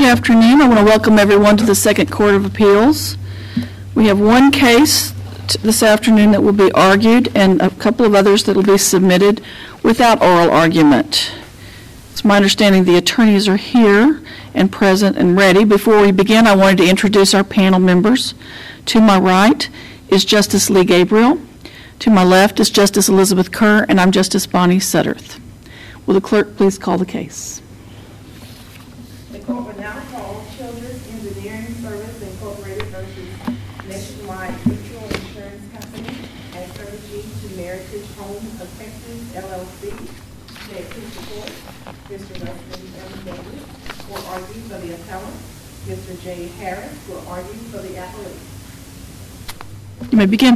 afternoon. I want to welcome everyone to the Second Court of Appeals. We have one case this afternoon that will be argued and a couple of others that will be submitted without oral argument. It's my understanding the attorneys are here and present and ready. Before we begin, I wanted to introduce our panel members. To my right is Justice Lee Gabriel. To my left is Justice Elizabeth Kerr, and I'm Justice Bonnie Sutterth. Will the clerk please call the case? The court will now call Childress Engineering Service Incorporated versus Nationwide Mutual Insurance Company as Servicee to Meritage Homes of Texas, LLC. May it please the court, Mr. Weston M. Davis will argue for the appellant. Mr. J. Harris will argue for the appellate. You may begin.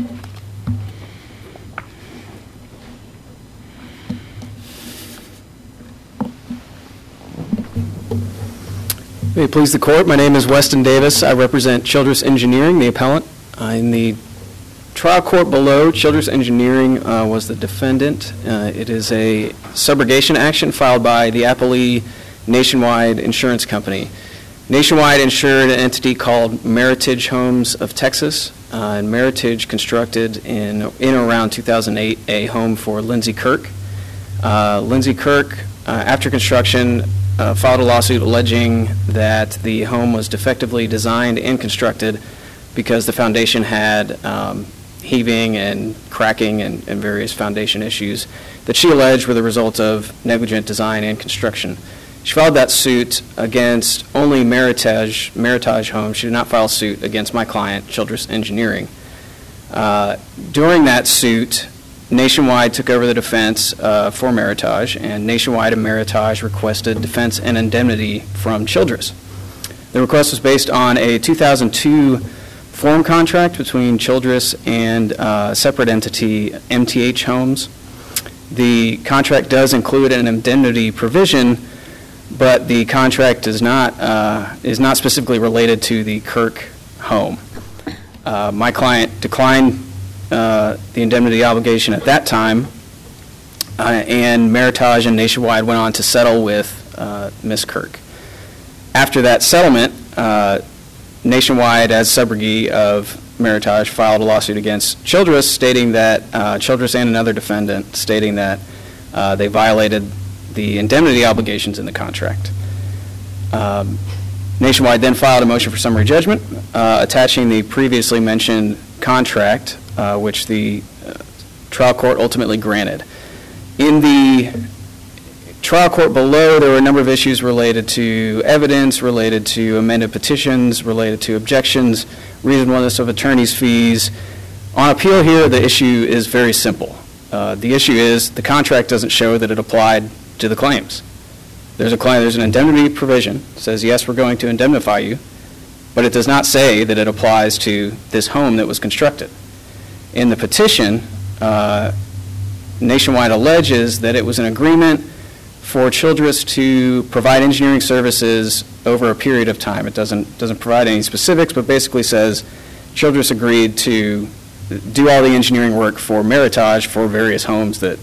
May it please the court, my name is Weston Davis. I represent Childress Engineering, the appellant. In the trial court below, Childress Engineering was the defendant. It is a subrogation action filed by the appellee Nationwide Insurance Company. Nationwide insured an entity called Meritage Homes of Texas, and Meritage constructed in or around 2008 a home for Lindsay Kirk. Lindsay Kirk, after construction, filed a lawsuit alleging that the home was defectively designed and constructed because the foundation had heaving and cracking and various foundation issues that she alleged were the result of negligent design and construction. She filed that suit against only Meritage Homes. She did not file a suit against my client, Childress Engineering. During that suit, Nationwide took over the defense for Meritage, and Nationwide and Meritage requested defense and indemnity from Childress. The request was based on a 2002 form contract between Childress and a separate entity, MTH Homes. The contract does include an indemnity provision, but the contract is not specifically related to the Kirk home. My client declined the indemnity obligation at that time, and Meritage and Nationwide went on to settle with Ms. Kirk. After that settlement, Nationwide, as subrogee of Meritage, filed a lawsuit against Childress, stating that Childress and another defendant, stating that they violated the indemnity obligations in the contract. Nationwide then filed a motion for summary judgment, attaching the previously mentioned contract, which the trial court ultimately granted. In the trial court below, there were a number of issues related to evidence, related to amended petitions, related to objections, reasonableness of attorney's fees. On appeal here, the issue is very simple. The issue is the contract doesn't show that it applied to the claims. There's an indemnity provision that says, yes, we're going to indemnify you, but it does not say that it applies to this home that was constructed. In the petition, Nationwide alleges that it was an agreement for Childress to provide engineering services over a period of time. It doesn't provide any specifics, but basically says Childress agreed to do all the engineering work for Meritage for various homes that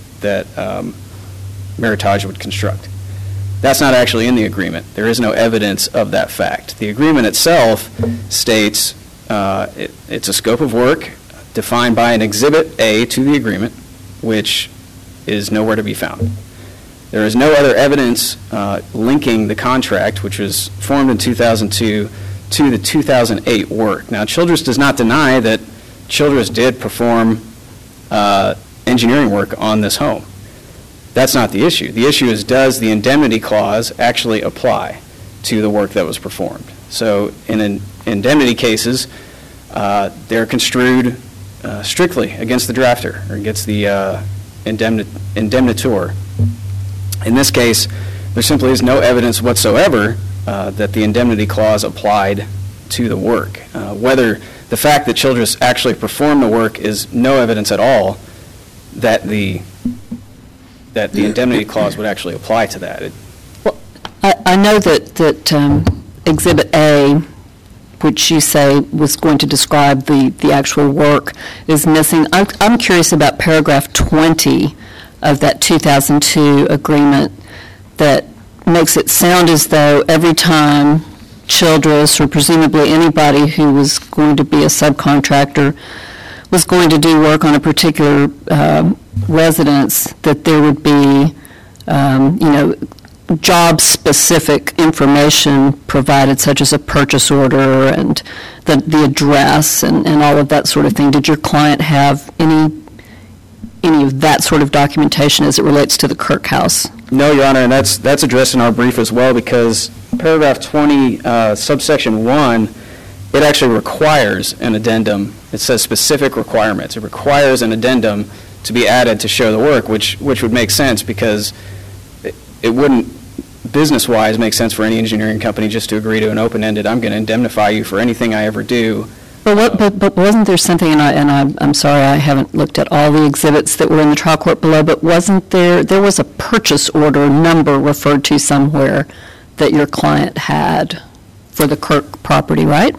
Meritage would construct. That's not actually in the agreement. There is no evidence of that fact. The agreement itself states it's a scope of work defined by an Exhibit A to the agreement, which is nowhere to be found. There is no other evidence linking the contract, which was formed in 2002, to the 2008 work. Now, Childress does not deny that Childress did perform engineering work on this home. That's not the issue. The issue is, does the indemnity clause actually apply to the work that was performed? So in indemnity cases, they're construed strictly against the drafter or against the indemnitor. In this case, there simply is no evidence whatsoever that the indemnity clause applied to the work. Whether the fact that Childress actually performed the work is no evidence at all that the indemnity clause would actually apply to that. Well, I know that Exhibit A, which you say was going to describe the actual work, is missing. I'm curious about paragraph 20 of that 2002 agreement that makes it sound as though every time Childress, or presumably anybody who was going to be a subcontractor, was going to do work on a particular residence, that there would be, job-specific information provided, such as a purchase order and the address and all of that sort of thing. Did your client have any of that sort of documentation as it relates to the Kirk House? No, Your Honor, and that's addressed in our brief as well, because paragraph 20, subsection 1, it actually requires an addendum. It says specific requirements. It requires an addendum to be added to show the work, which would make sense, because it wouldn't, business-wise, make sense for any engineering company just to agree to an open-ended, I'm going to indemnify you for anything I ever do. But wasn't there something, and I'm sorry, I haven't looked at all the exhibits that were in the trial court below, but wasn't there was a purchase order number referred to somewhere that your client had for the Kirk property, right?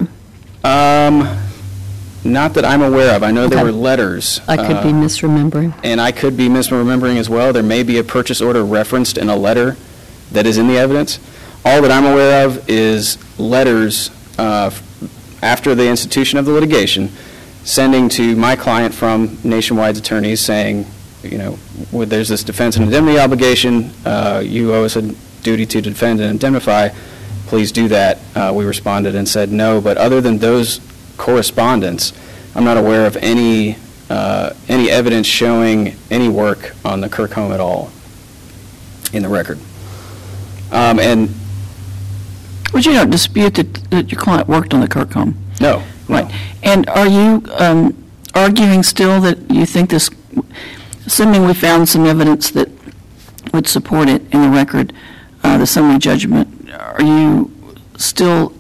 Not that I'm aware of. I know there Okay. were letters. I could be misremembering. And I could be misremembering as well. There may be a purchase order referenced in a letter that is in the evidence. All that I'm aware of is letters after the institution of the litigation, sending to my client from Nationwide's attorneys saying, there's this defense and indemnity obligation, you owe us a duty to defend and indemnify, please do that. We responded and said no, but other than those correspondence, I'm not aware of any evidence showing any work on the Kirk home at all in the record. But you don't dispute that your client worked on the Kirk home? No. Right. And are you arguing still that you think this, assuming we found some evidence that would support it in the record, the summary judgment, are you still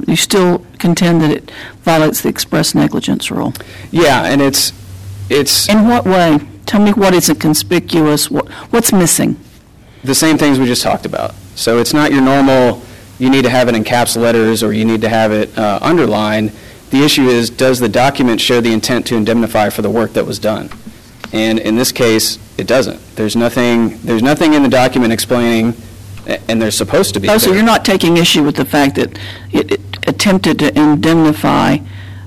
contend that it violates the express negligence rule? Yeah, and it's In what way? Tell me what isn't conspicuous, what's missing? the same things we just talked about. So it's not your normal, you need to have it in caps letters or you need to have it underlined. The issue is, does the document show the intent to indemnify for the work that was done? And in this case, it doesn't. There's nothing in the document explaining, and there's supposed to be. Oh, so you're not taking issue with the fact that it attempted to indemnify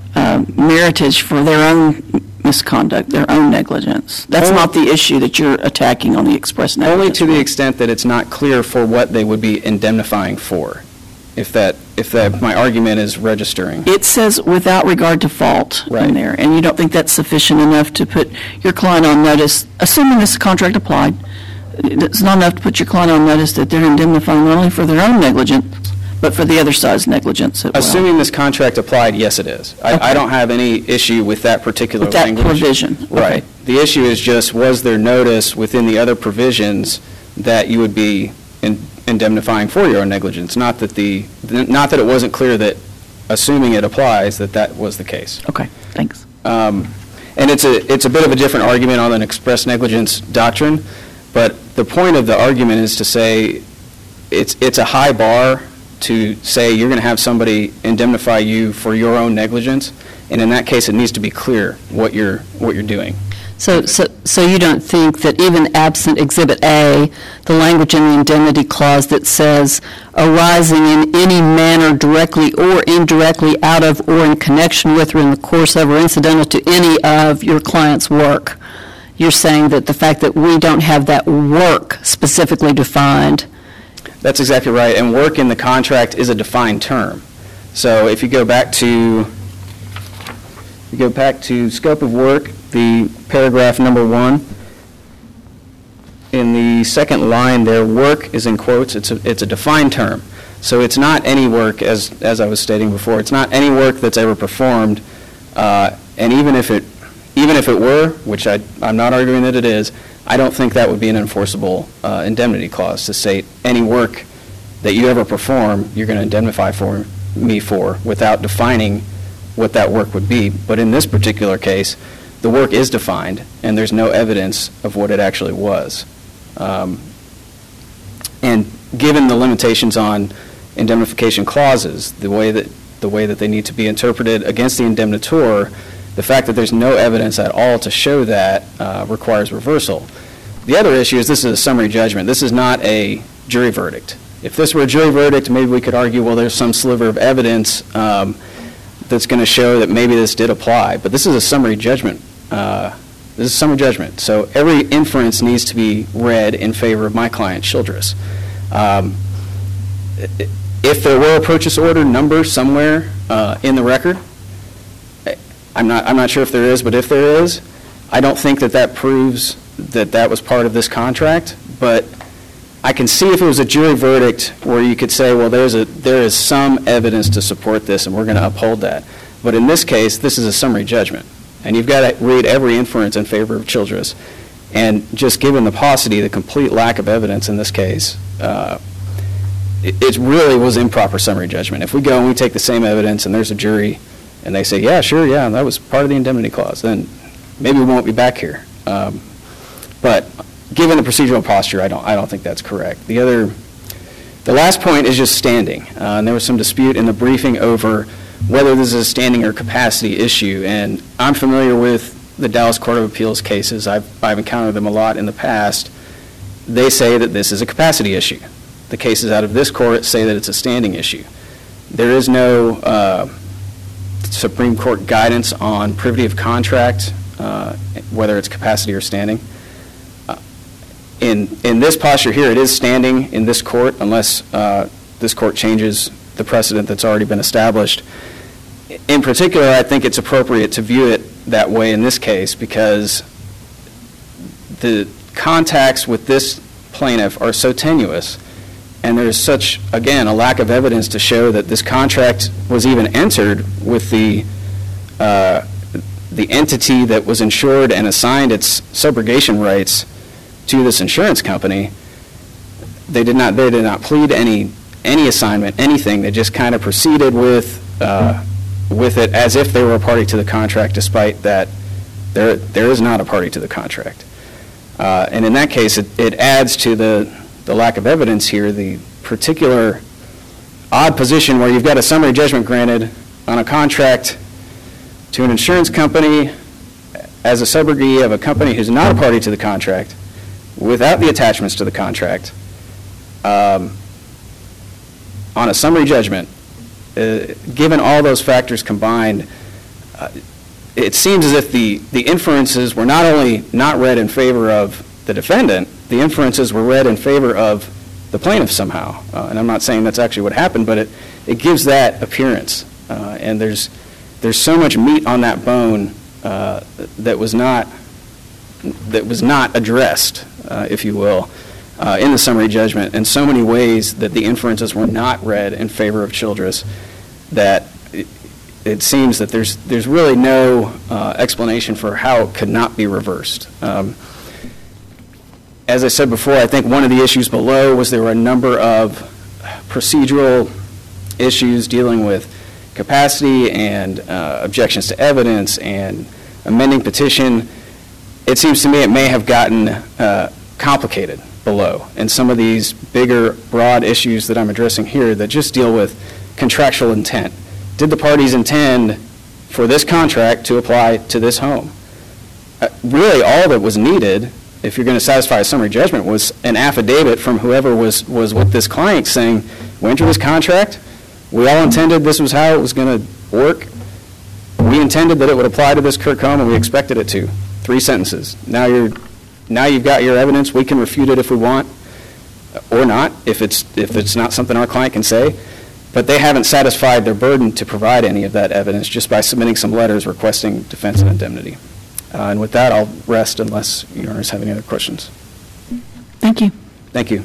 Meritage for their own misconduct, their own negligence? That's not the issue that you're attacking on the express negligence? Only to the extent that it's not clear for what they would be indemnifying for, if my argument is registering. It says without regard to fault Right. in there, and you don't think that's sufficient enough to put your client on notice, assuming this contract applied, it's not enough to put your client on notice that they're indemnifying not only for their own negligence, but for the other side's negligence as well. Assuming this contract applied, yes, it is. I don't have any issue with that particular With that language. provision. Okay. Right. The issue is just, was there notice within the other provisions that you would be indemnifying for your own negligence? Not that it wasn't clear that, assuming it applies, that was the case. Okay, thanks. And it's a bit of a different argument on an express negligence doctrine, but the point of the argument is to say it's a high bar to say you're going to have somebody indemnify you for your own negligence, and in that case, it needs to be clear what you're doing. So you don't think that even absent Exhibit A, the language in the indemnity clause that says arising in any manner directly or indirectly out of or in connection with or in the course of or incidental to any of your client's work, you're saying that the fact that we don't have that work specifically defined. That's exactly right, and work in the contract is a defined term. So if you go back to scope of work, the paragraph number 1, in the second line there, work is in quotes. It's a defined term. So it's not any work, as I was stating before, it's not any work that's ever performed, and even if it were, which I'm not arguing that it is, I don't think that would be an enforceable indemnity clause to say any work that you ever perform, you're going to indemnify for me for, without defining what that work would be. But in this particular case, the work is defined, and there's no evidence of what it actually was. And given the limitations on indemnification clauses, the way that they need to be interpreted against the indemnitor, the fact that there's no evidence at all to show that requires reversal. The other issue is this is a summary judgment. This is not a jury verdict. If this were a jury verdict, maybe we could argue, well, there's some sliver of evidence that's going to show that maybe this did apply. But this is a summary judgment. This is summary judgment. So every inference needs to be read in favor of my client, Childress. If there were a purchase order number somewhere in the record, I'm not sure if there is, but if there is, I don't think that that proves that that was part of this contract. But I can see if it was a jury verdict where you could say, well, there is some evidence to support this, and we're going to uphold that. But in this case, this is a summary judgment, and you've got to read every inference in favor of Childress. And just given the paucity, the complete lack of evidence in this case, it really was improper summary judgment. If we go and we take the same evidence and there's a jury and they say, yeah, sure, yeah, that was part of the indemnity clause, then maybe we won't be back here. But given the procedural posture, I don't think that's correct. The last point is just standing. And there was some dispute in the briefing over whether this is a standing or capacity issue. And I'm familiar with the Dallas Court of Appeals cases. I've encountered them a lot in the past. They say that this is a capacity issue. The cases out of this court say that it's a standing issue. There is no Supreme Court guidance on privity of contract, whether it's capacity or standing. In this posture here, it is standing in this court unless this court changes the precedent that's already been established. In particular, I think it's appropriate to view it that way in this case because the contacts with this plaintiff are so tenuous, and there's such, again, a lack of evidence to show that this contract was even entered with the entity that was insured and assigned its subrogation rights to this insurance company. They did not plead any assignment, anything. They just kind of proceeded with it as if they were a party to the contract, despite that there is not a party to the contract. And in that case, it adds to the lack of evidence here, the particular odd position where you've got a summary judgment granted on a contract to an insurance company as a subrogee of a company who's not a party to the contract without the attachments to the contract on a summary judgment. Given all those factors combined, it seems as if the inferences were not only not read in favor of the defendant, the inferences were read in favor of the plaintiff somehow. And I'm not saying that's actually what happened, but it gives that appearance. And there's so much meat on that bone that was not addressed, if you will, in the summary judgment, in so many ways that the inferences were not read in favor of Childress, that it seems that there's really no explanation for how it could not be reversed. As I said before, I think one of the issues below was there were a number of procedural issues dealing with capacity and objections to evidence and amending petition. It seems to me it may have gotten complicated below, and some of these bigger, broad issues that I'm addressing here that just deal with contractual intent. Did the parties intend for this contract to apply to this home? Really, all that was needed, if you're going to satisfy a summary judgment, was an affidavit from whoever was with this client saying, we entered this contract, we all intended this was how it was going to work, we intended that it would apply to this Kirk home, and we expected it to. 3 sentences. Now you've got your evidence. We can refute it if we want, or not, if it's not something our client can say. But they haven't satisfied their burden to provide any of that evidence just by submitting some letters requesting defense and indemnity. And with that, I'll rest unless your honors have any other questions. Thank you. Thank you.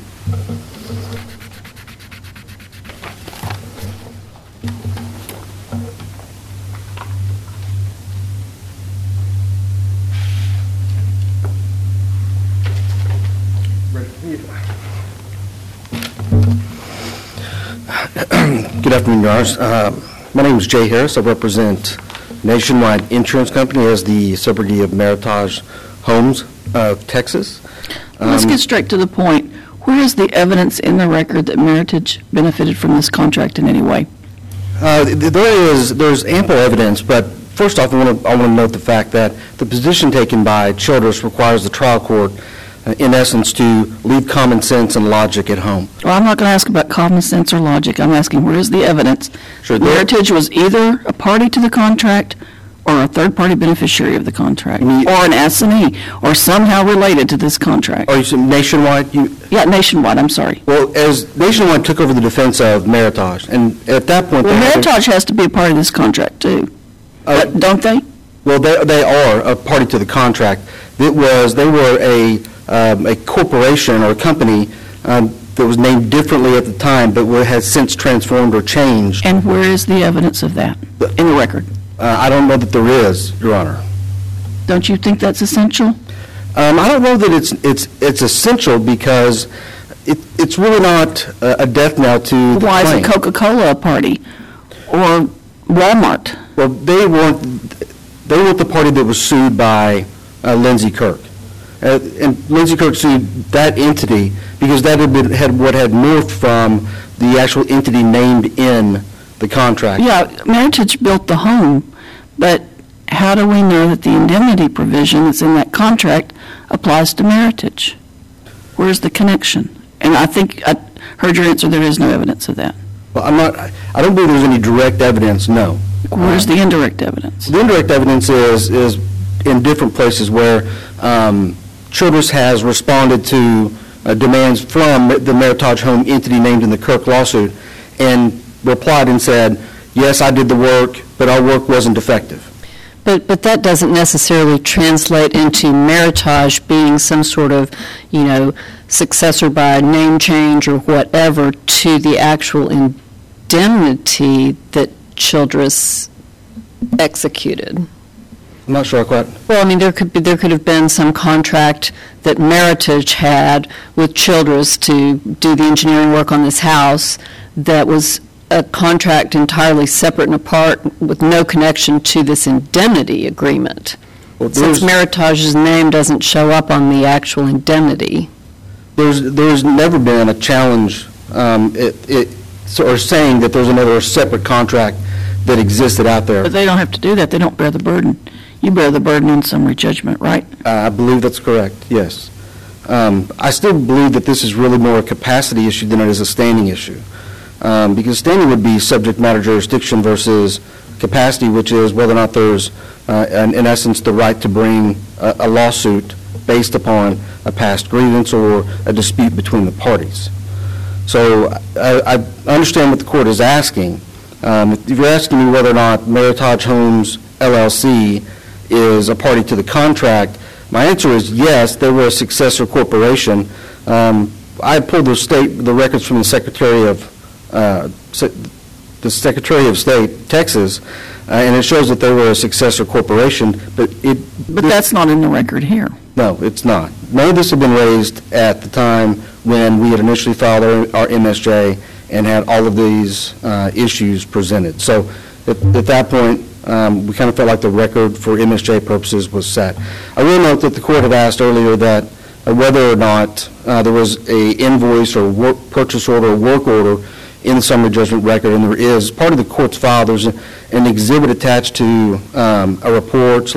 Good afternoon, Your Honors. My name is Jay Harris. I represent Nationwide Insurance Company as the subrogate of Meritage Homes of Texas. Let's get straight to the point. Where is the evidence in the record that Meritage benefited from this contract in any way? There's ample evidence, but first off, I want to note the fact that the position taken by Childress requires the trial court in essence, to leave common sense and logic at home. Well, I'm not going to ask about common sense or logic. I'm asking, where is the evidence? Sure, Meritage was either a party to the contract or a third-party beneficiary of the contract, You mean- or an S&E, or somehow related to this contract. Are you saying Nationwide? Yeah, Nationwide, I'm sorry. Well, as Nationwide took over the defense of Meritage, and at that point... Well, they had to- Meritage has to be a part of this contract, too. Don't they? Well, they are a party to the contract. They were a corporation or a company that was named differently at the time, but has since transformed or changed. And where is the evidence of that in the record? I don't know that there is, Your Honor. Don't you think that's essential? I don't know that it's essential because it's really not a death knell to the Why claim. is Coca-Cola a party? Or Walmart? Well, they weren't the party that was sued by Lindsay Kirk. And Lindsay Kirk sued that entity because that had morphed from the actual entity named in the contract. Yeah, Meritage built the home, but how do we know that the indemnity provision that's in that contract applies to Meritage? Where's the connection? And I think I heard your answer, there is no evidence of that. Well, I don't believe there's any direct evidence, no. Where's the indirect evidence? The indirect evidence is in different places where Childress has responded to demands from the Meritage home entity named in the Kirk lawsuit and replied and said, yes, I did the work, but our work wasn't effective. But that doesn't necessarily translate into Meritage being some sort of, successor by name change or whatever to the actual indemnity that Childress executed. I'm not sure quite. Well, I mean, there could have been some contract that Meritage had with Childress to do the engineering work on this house that was a contract entirely separate and apart with no connection to this indemnity agreement. Well, Since Meritage's name doesn't show up on the actual indemnity. There's never been a challenge or saying that there's another separate contract that existed out there. But they don't have to do that. They don't bear the burden. You bear the burden in summary judgment, right? I believe that's correct, yes. I still believe that this is really more a capacity issue than it is a standing issue. Because standing would be subject matter jurisdiction versus capacity, which is whether or not there's, in essence, the right to bring a lawsuit based upon a past grievance or a dispute between the parties. So I understand what the court is asking. If you're asking me whether or not Meritage Homes LLC is a party to the contract, my answer is yes, they were a successor corporation. I pulled the records from the Secretary of State, Texas, and it shows that they were a successor corporation, but that's not in the record here. No, it's not. None of this had been raised at the time when we had initially filed our MSJ and had all of these issues presented. So at that point, we kind of felt like the record for MSJ purposes was set. I will note that the court had asked earlier that whether or not there was a invoice or purchase order or work order in the summary judgment record, and there is. Part of the court's file, there's an exhibit attached to a report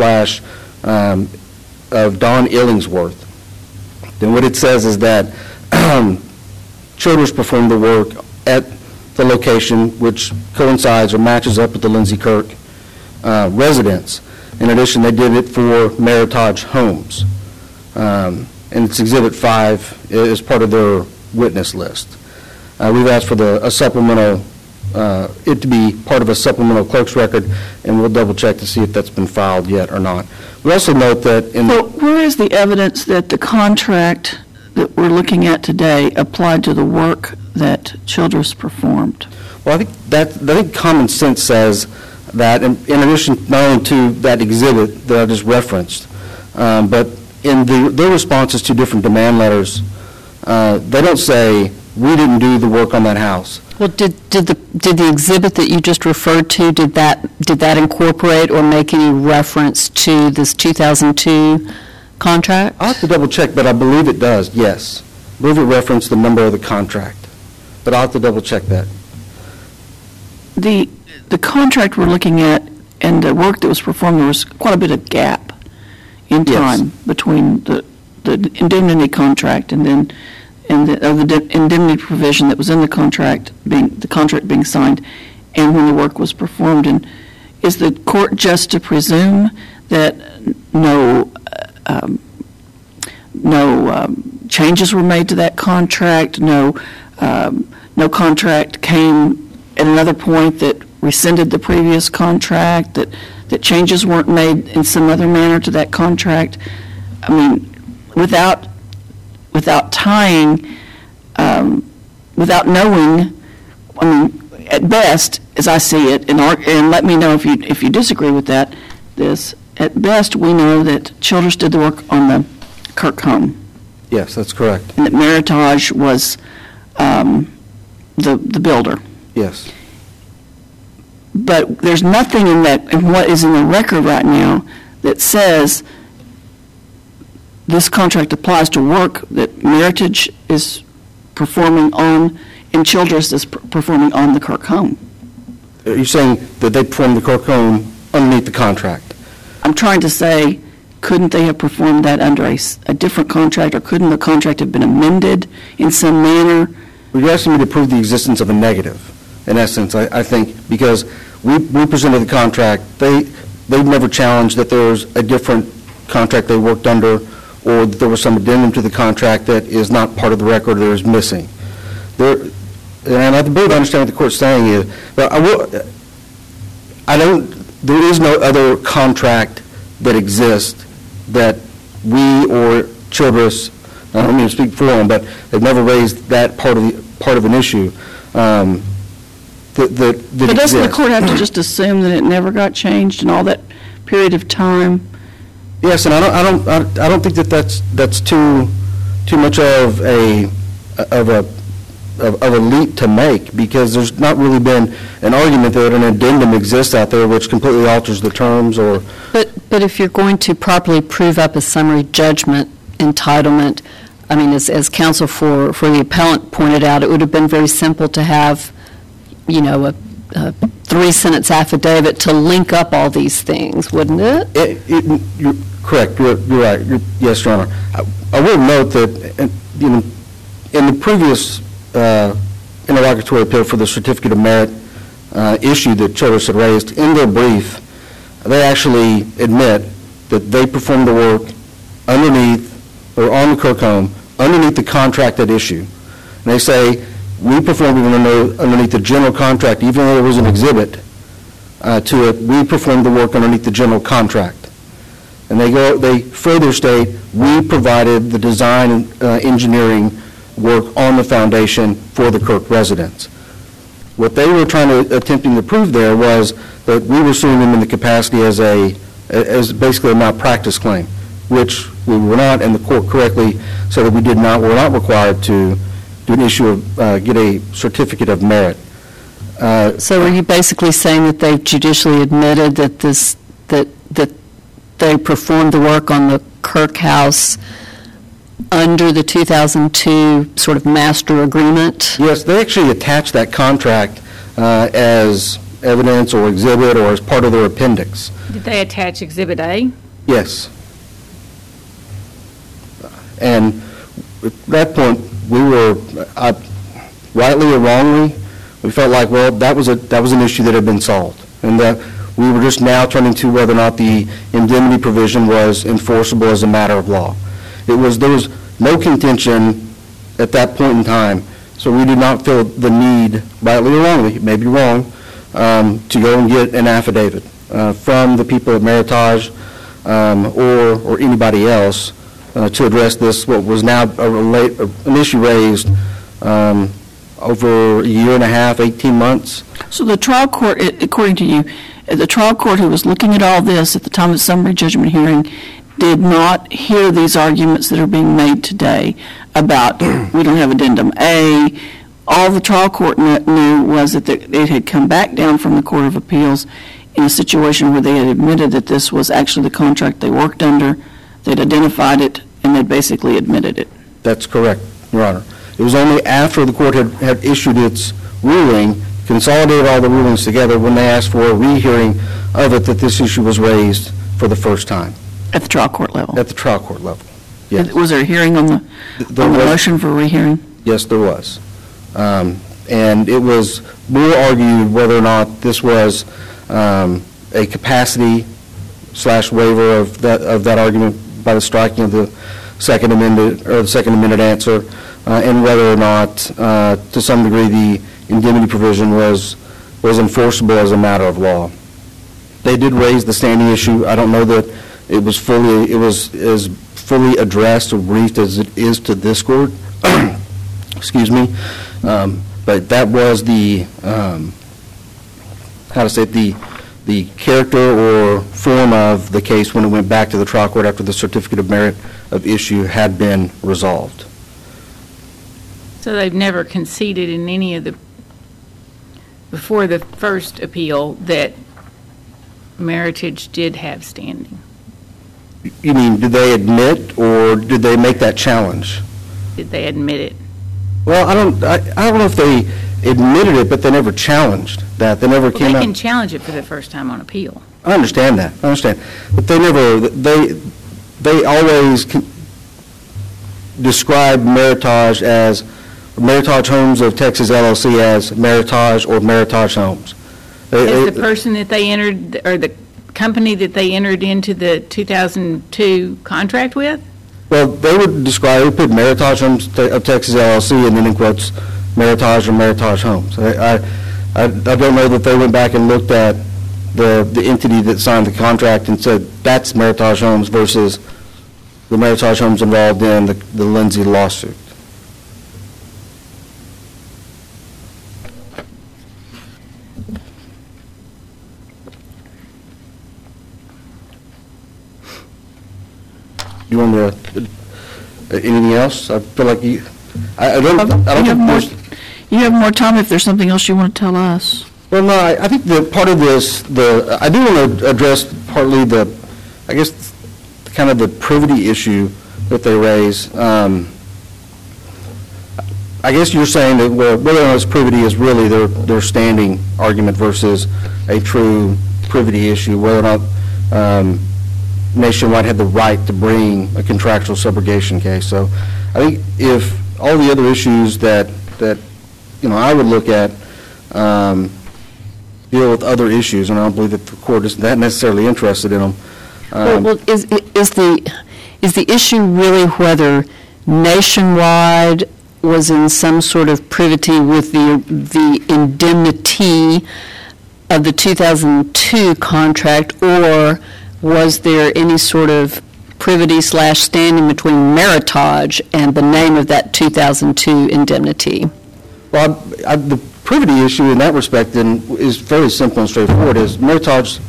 of Don Illingsworth. Then what it says is that Childress performed the work at the location which coincides or matches up with the Lindsay Kirk residence. In addition, they did it for Meritage Homes. And it's Exhibit 5 as part of their witness list. We've asked for a supplemental, it to be part of a supplemental clerk's record, and we'll double check to see if that's been filed yet or not. We also note that So where is the evidence that the contract that we're looking at today applied to the work that Childress performed? Well, I think common sense says that, in addition not only to that exhibit that I just referenced, but in their responses to different demand letters, they don't say, we didn't do the work on that house. Well, did the exhibit that you just referred to, did that incorporate or make any reference to this 2002 contract? I'll have to double check, but I believe it does, yes. I believe it referenced the number of the contract, but I'll have to double check that. The contract we're looking at and the work that was performed, there was quite a bit of gap in Yes. time between the the indemnity contract and then, the indemnity provision that was in the contract being signed, and when the work was performed. And is the court just to presume that no changes were made to that contract, no contract came at another point that rescinded the previous contract, that changes weren't made in some other manner to that contract? I mean, without tying, without knowing, I mean, at best, as I see it, and let me know if you disagree with that, at best, we know that Childress did the work on the Kirk home. Yes, that's correct. And that Meritage was the builder. Yes. But there's nothing in what is in the record right now that says this contract applies to work that Meritage is performing on and Childress is performing on the Kirk home. Are you saying that they performed the Kirk home underneath the contract? I'm trying to say, couldn't they have performed that under a different contract, or couldn't the contract have been amended in some manner? Well, you're asking me to prove the existence of a negative, in essence, I think, because we presented the contract. They've never challenged that there was a different contract they worked under, or that there was some addendum to the contract that is not part of the record or is missing. And I believe I understand what the court's saying is, but there is no other contract that exists that we or Childress, I don't mean to speak for them, but they've never raised that part of an issue. That but doesn't the court have to just assume that it never got changed in all that period of time? Yes, and I don't think that's too much of a leap to make, because there's not really been an argument that an addendum exists out there which completely alters the terms or. But if you're going to properly prove up a summary judgment entitlement, I mean, as counsel for the appellant pointed out, it would have been very simple to have, a 3-sentence affidavit to link up all these things, wouldn't it? You're correct. You're right. Yes, Your Honor. I will note that in the previous interlocutory appeal for the certificate of merit issue that Childress had raised, in their brief, they actually admit that they performed the work underneath or on the Kirk home underneath the contract at issue. And they say, we performed it underneath the general contract, even though there was an exhibit to it, we performed the work underneath the general contract. And they further state, we provided the design and engineering work on the foundation for the Kirk residence. What they were attempting to prove there was that we were suing them in the capacity as basically a malpractice claim, which we were not, and the court correctly said that we were not required to do an issue of, get a certificate of merit. So are you basically saying that they judicially admitted that that they performed the work on the Kirk house under the 2002 sort of master agreement? Yes, they actually attached that contract as evidence or exhibit or as part of their appendix. Did they attach Exhibit A? Yes. And at that point, we were, rightly or wrongly, we felt like, well, that was an issue that had been solved, and that we were just now turning to whether or not the indemnity provision was enforceable as a matter of law. There was no contention at that point in time, so we did not feel the need, rightly or wrongly, it may be wrong, to go and get an affidavit from the people at Meritage or anybody else to address this, what was now an issue raised over a year and a half, 18 months. So the trial court, according to you, the trial court who was looking at all this at the time of the summary judgment hearing did not hear these arguments that are being made today about we don't have addendum A. All the trial court knew was that it had come back down from the Court of Appeals in a situation where they had admitted that this was actually the contract they worked under, they'd identified it, and they'd basically admitted it. That's correct, Your Honor. It was only after the court had issued its ruling, consolidated all the rulings together, when they asked for a rehearing of it, that this issue was raised for the first time. At the trial court level? At the trial court level. Yes. Was there a hearing on the There on the was- motion for rehearing? Yes, there was. And it was more argued whether or not this was a capacity / waiver of that argument by the striking of the second amended answer, and whether or not, to some degree, the indemnity provision was enforceable as a matter of law. They did raise the standing issue. I don't know that it was as fully addressed or briefed as it is to this court. Excuse me. But that was the the character or form of the case when it went back to the trial court after the certificate of merit of issue had been resolved. So they've never conceded in any of the, before the first appeal, that Meritage did have standing? You mean, did they admit or did they make that challenge? Did they admit it? Well, I don't know if they admitted it, but they never challenged that. They never Well, came they out. can challenge it for the first time on appeal. I understand that. I understand. But they never, they always described Meritage as, Meritage Homes of Texas LLC as Meritage or Meritage Homes. As the person that they entered, or the company that they entered into the 2002 contract with? Well, they would describe, they would put Meritage Homes of Texas LLC and then in quotes, Meritage or Meritage Homes. I don't know that they went back and looked at the entity that signed the contract and said, that's Meritage Homes versus the Meritage Homes involved in the Lindsay lawsuit. You want me to, anything else? I feel like you, I don't think there's. You have more time if there's something else you want to tell us. Well, no, I think that part of this, I do want to address partly I guess, kind of the privity issue that they raise. I guess you're saying that whether or not it's privity is really their standing argument versus a true privity issue, whether or not Nationwide had the right to bring a contractual subrogation case. So I think if all the other issues that I would look at deal with other issues, and I don't believe that the court is that necessarily interested in them. Well, is the issue really whether Nationwide was in some sort of privity with the indemnity of the 2002 contract, or was there any sort of privity / standing between Meritage and the name of that 2002 indemnity? Well, the privity issue in that respect then is fairly simple and straightforward. Is Meritage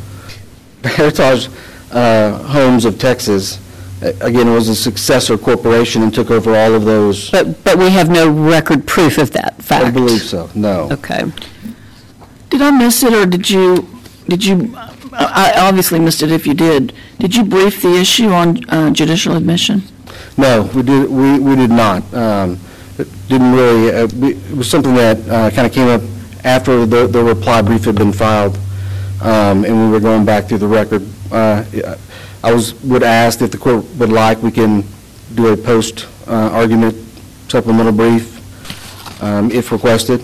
Homes of Texas, again, was a successor corporation and took over all of those. But we have no record proof of that fact? I believe so, no. Okay. Did I miss it, or did you, I obviously missed it if you did. Did you brief the issue on judicial admission? No, we did not. It didn't really, it was something that kind of came up after the reply brief had been filed, and we were going back through the record. I would ask if the court would like, we can do a post-argument supplemental brief if requested.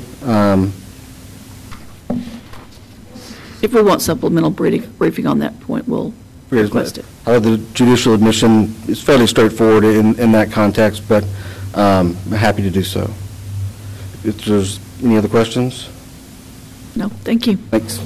If we want supplemental briefing on that point, we'll request it. The judicial admission is fairly straightforward in that context, but I'm happy to do so. If there's any other questions? No, thank you. Thanks.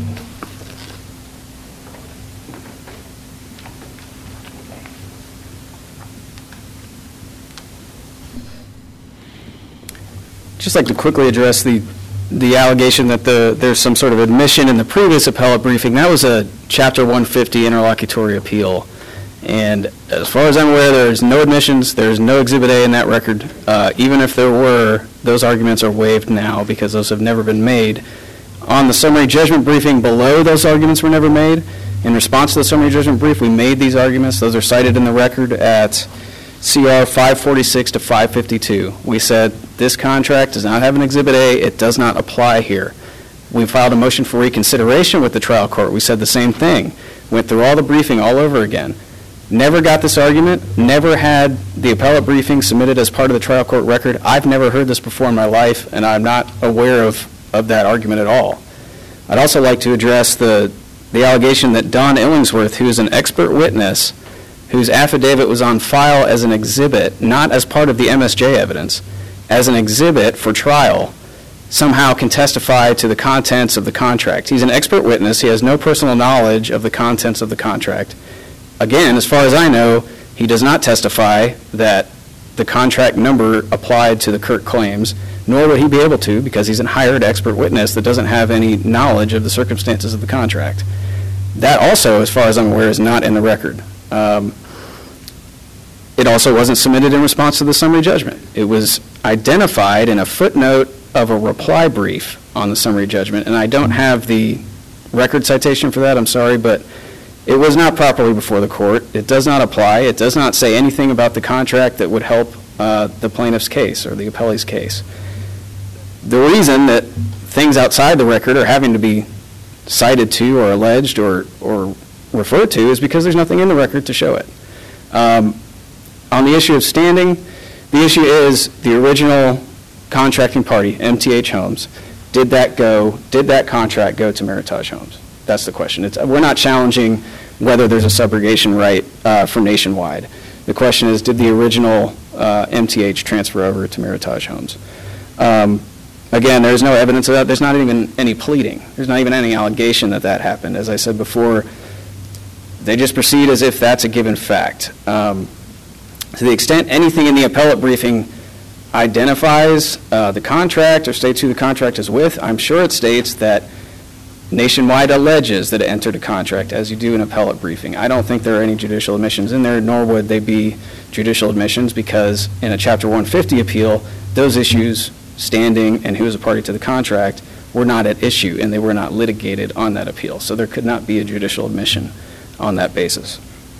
Just like to quickly address the allegation that there's some sort of admission in the previous appellate briefing. That was a Chapter 150 interlocutory appeal. And as far as I'm aware, there's no admissions, there's no Exhibit A in that record. Even if there were, those arguments are waived now because those have never been made. On the summary judgment briefing below, those arguments were never made. In response to the summary judgment brief, we made these arguments. Those are cited in the record at CR 546 to 552. We said this contract does not have an Exhibit A. It does not apply here. We filed a motion for reconsideration with the trial court. We said the same thing. Went through all the briefing all over again. never got this argument, never had the appellate briefing submitted as part of the trial court record. I've never heard this before in my life, and I'm not aware of that argument at all. I'd also like to address the allegation that Don Illingsworth, who is an expert witness, whose affidavit was on file as an exhibit, not as part of the MSJ evidence, as an exhibit for trial, somehow can testify to the contents of the contract. He's an expert witness. He has no personal knowledge of the contents of the contract. Again, as far as I know, he does not testify that the contract number applied to the Kirk claims, nor would he be able to because he's a hired expert witness that doesn't have any knowledge of the circumstances of the contract. That also, as far as I'm aware, is not in the record. It also wasn't submitted in response to the summary judgment. It was identified in a footnote of a reply brief on the summary judgment, and I don't have the record citation for that, I'm sorry, but it was not properly before the court. It does not apply. It does not say anything about the contract that would help the plaintiff's case or the appellee's case. The reason that things outside the record are having to be cited to or alleged or referred to is because there's nothing in the record to show it. On the issue of standing, the issue is the original contracting party, MTH Homes, did that contract go to Meritage Homes? That's the question. We're not challenging whether there's a subrogation right for Nationwide. The question is, did the original MTH transfer over to Meritage Homes? Again, there's no evidence of that. There's not even any pleading. There's not even any allegation that happened. As I said before, they just proceed as if that's a given fact. To the extent anything in the appellate briefing identifies the contract or states who the contract is with, I'm sure it states that Nationwide alleges that it entered a contract, as you do in appellate briefing. I don't think there are any judicial admissions in there, nor would they be judicial admissions, because in a Chapter 150 appeal, those issues, standing and who is a party to the contract, were not at issue, and they were not litigated on that appeal. So there could not be a judicial admission on that basis.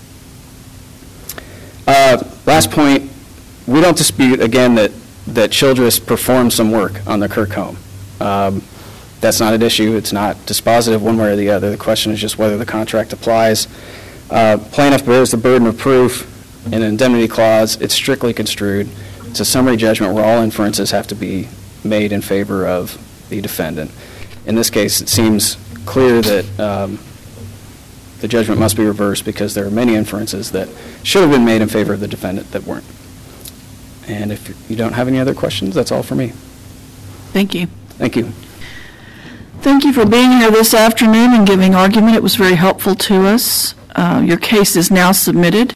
Last point, we don't dispute, again, that Childress performed some work on the Kirk home. That's not an issue. It's not dispositive one way or the other. The question is just whether the contract applies. Plaintiff bears the burden of proof in an indemnity clause. It's strictly construed. It's a summary judgment where all inferences have to be made in favor of the defendant. In this case, it seems clear that the judgment must be reversed because there are many inferences that should have been made in favor of the defendant that weren't. And if you don't have any other questions, that's all for me. Thank you. Thank you. Thank you for being here this afternoon and giving argument. It was very helpful to us. Your case is now submitted.